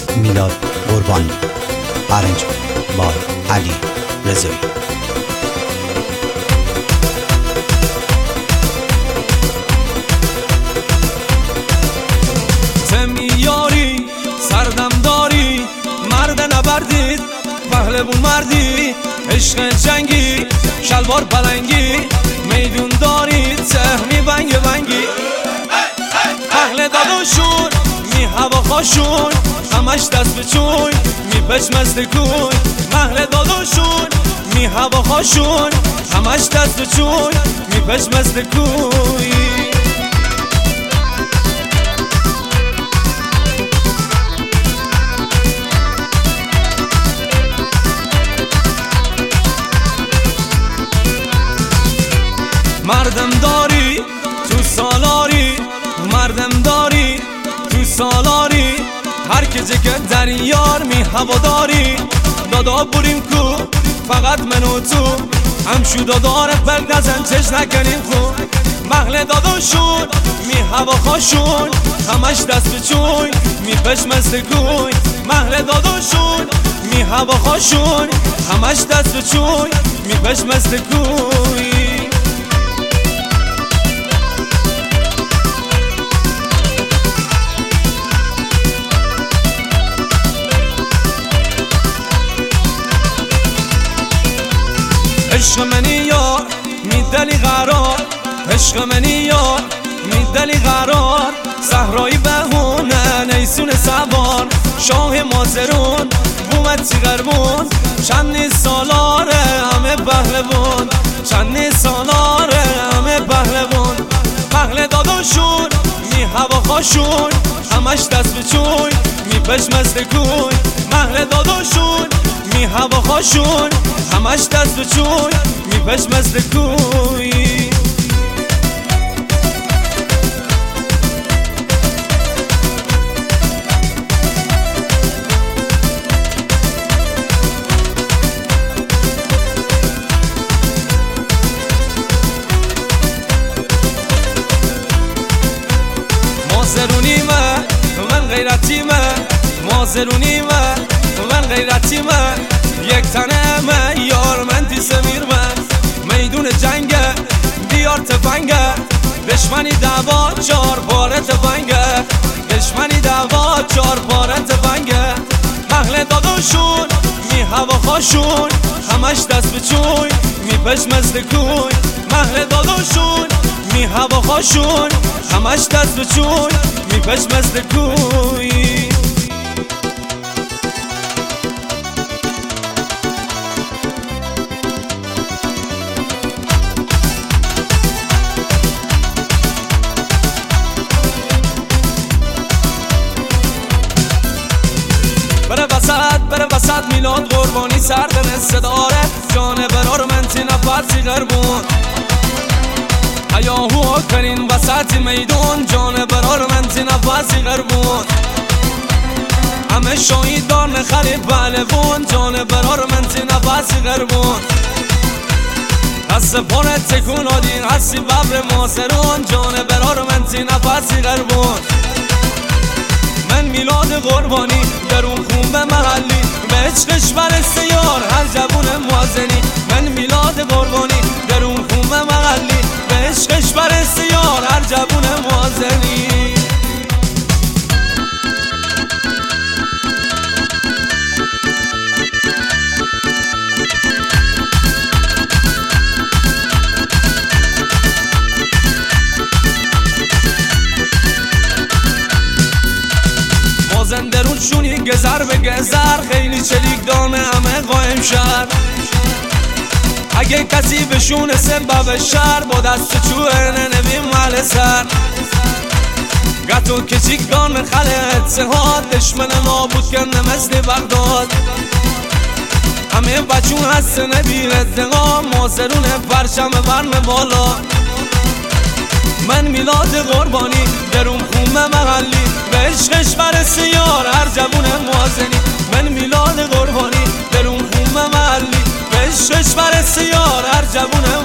میلاد قربانی. ارنج بای علی رضایی. تمیاری سردم داری، مرد نبردید پهلوون مردی، عشق جنگی شلوار پلنگی، میدون دارید سهمی بنگ بنگی. اهل داداشون می هوا خاشون، همش دست به چوی می پشمزد کوی. اهل داداشون می هوا خاشون، همش دست به چوی می پشمزد کوی. مردم داری تو سالاری، مردم داری تو سالاری، هر کجا که در یار می هوا داری. دادا بریم کو فقط من و تو، همشو دادار پرد نزن چش نکنیم خون. محل داداشون می هوا خاشون، همش دست به چوی می پشمزد کوی. محل داداشون می هوا خاشون، همش دست به چوی می پشمزد کوی. عشق منی یار میدلی قرار، عشق منی یار میدلی قرار. صحرای بهونه نیسون سوار، شاه مازرون بومد تیغربون. چند سالاره همه پهلوون، چند سالاره همه پهلوون. پهل داداشون می هوا خاشون، همش دست به چوی می پشمزد کوی. محل داداشون می هوا خاشون، همش دست به چوی می پشمزد کوی. مازرونی من غیرتی مازرونی من غیرتی یک تنه من یار من تی سمیر میدون جنگ بیار تفنگه. دشمنی دعوا چار پاره تفنگه، دشمنی دعوا چار پاره تفنگه. اهل داداشون می هوا خاشون، همش دست به چوی می پشمزد کوی. اهل داداشون می هوا خاشون، همش دست به چوی می پشمزد کوی. بره وسط میلاد قربانی، سردن صداره جان برار من تی نفرسی غربون. هیاهو کرین وسط میدون، جان برار من تی نفرسی غربون. همه شاهید دار نخری پهلوون، جان برار من تی نفرسی غربون. دست پانت تکون آدین هستی ببر مازرون، جان برار من تی نفرسی غربون. من میلاد قربانی درون خون به محلی، به عشقش برسه یار هر جوون موازنی. من میلاد قربانی درون خون به محلی، به عشقش برسه یار هر جوون موازنی. درونشونی گذر به گذر، خیلی چلیک دانه همه قایم شد. اگه کسی بشونه سبب شر، با دست چوه ننویم محل سر. گتو کچیک دان خله اتحاد، دشمن نابود کنه مثل بغداد. همه بچون هست نبیر اتقام، مازرون پرچم برم بالا. من میلاد قربانی درون خون محلی، به عشقش برسه یار هر جوون موازنی. من میلاد قربانی درون خون محلی، به عشقش برسه یار هر جوون